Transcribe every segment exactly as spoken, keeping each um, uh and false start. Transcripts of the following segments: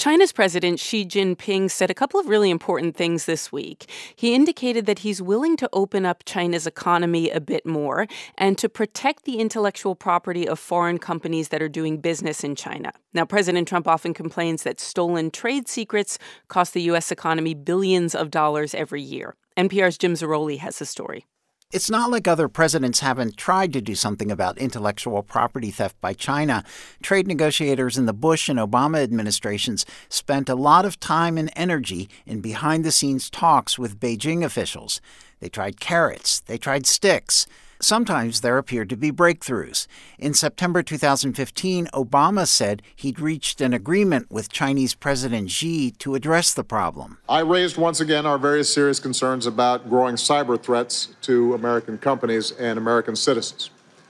China's President Xi Jinping said a couple of really important things this week. He indicated that he's willing to open up China's economy a bit more and to protect the intellectual property of foreign companies that are doing business in China. Now, President Trump often complains that stolen trade secrets cost the U S economy billions of dollars every year. N P R's Jim Zarroli has the story. It's not like other presidents haven't tried to do something about intellectual property theft by China. Trade negotiators in the Bush and Obama administrations spent a lot of time and energy in behind-the-scenes talks with Beijing officials. They tried carrots. They tried sticks. Sometimes there appeared to be breakthroughs. In September two thousand fifteen, Obama said he'd reached an agreement with Chinese President Xi to address the problem. I raised once again our very serious concerns about growing cyber threats to American companies and American citizens.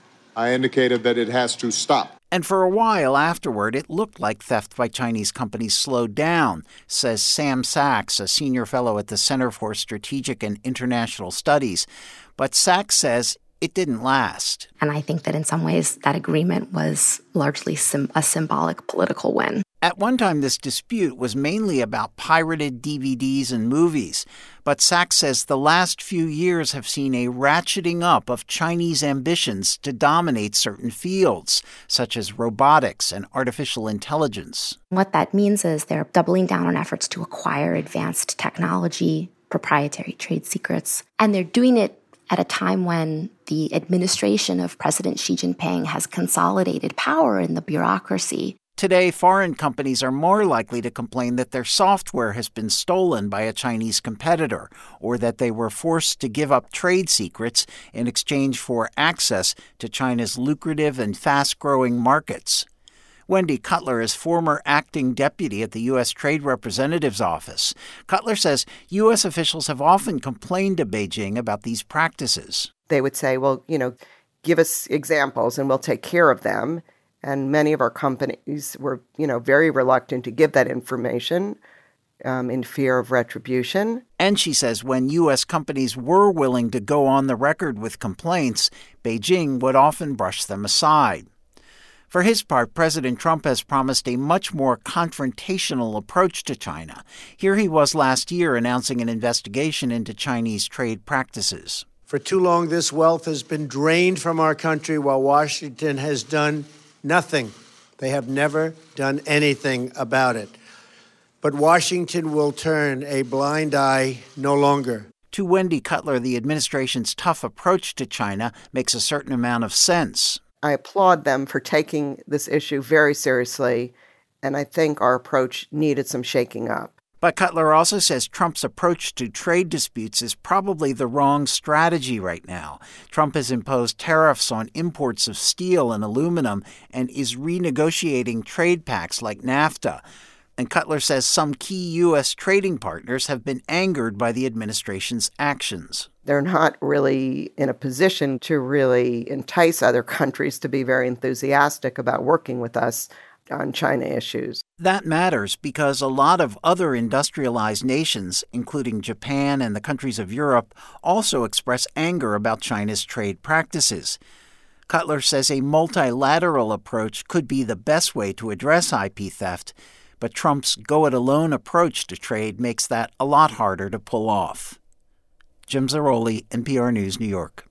I indicated that it has to stop. And for a while afterward, it looked like theft by Chinese companies slowed down, says Sam Sachs, a senior fellow at the Center for Strategic and International Studies. But Sachs says it didn't last. And I think that in some ways that agreement was largely sim- a symbolic political win. At one time, this dispute was mainly about pirated D V Ds and movies. But Sachs says the last few years have seen a ratcheting up of Chinese ambitions to dominate certain fields, such as robotics and artificial intelligence. What that means is they're doubling down on efforts to acquire advanced technology, proprietary trade secrets, and they're doing it at a time when the administration of President Xi Jinping has consolidated power in the bureaucracy. Today, foreign companies are more likely to complain that their software has been stolen by a Chinese competitor, or that they were forced to give up trade secrets in exchange for access to China's lucrative and fast-growing markets. Wendy Cutler is former acting deputy at the U S Trade Representative's Office. Cutler says U S officials have often complained to Beijing about these practices. They would say, well, you know, give us examples and we'll take care of them. And many of our companies were, you know, very reluctant to give that information um, in fear of retribution. And she says when U S companies were willing to go on the record with complaints, Beijing would often brush them aside. For his part, President Trump has promised a much more confrontational approach to China. Here he was last year announcing an investigation into Chinese trade practices. For too long, this wealth has been drained from our country while Washington has done nothing. They have never done anything about it. But Washington will turn a blind eye no longer. To Wendy Cutler, the administration's tough approach to China makes a certain amount of sense. I applaud them for taking this issue very seriously, and I think our approach needed some shaking up. But Cutler also says Trump's approach to trade disputes is probably the wrong strategy right now. Trump has imposed tariffs on imports of steel and aluminum and is renegotiating trade pacts like NAFTA. And Cutler says some key U S trading partners have been angered by the administration's actions. They're not really in a position to really entice other countries to be very enthusiastic about working with us on China issues. That matters because a lot of other industrialized nations, including Japan and the countries of Europe, also express anger about China's trade practices. Cutler says a multilateral approach could be the best way to address I P theft, but Trump's go-it-alone approach to trade makes that a lot harder to pull off. Jim Zarroli, N P R News, New York.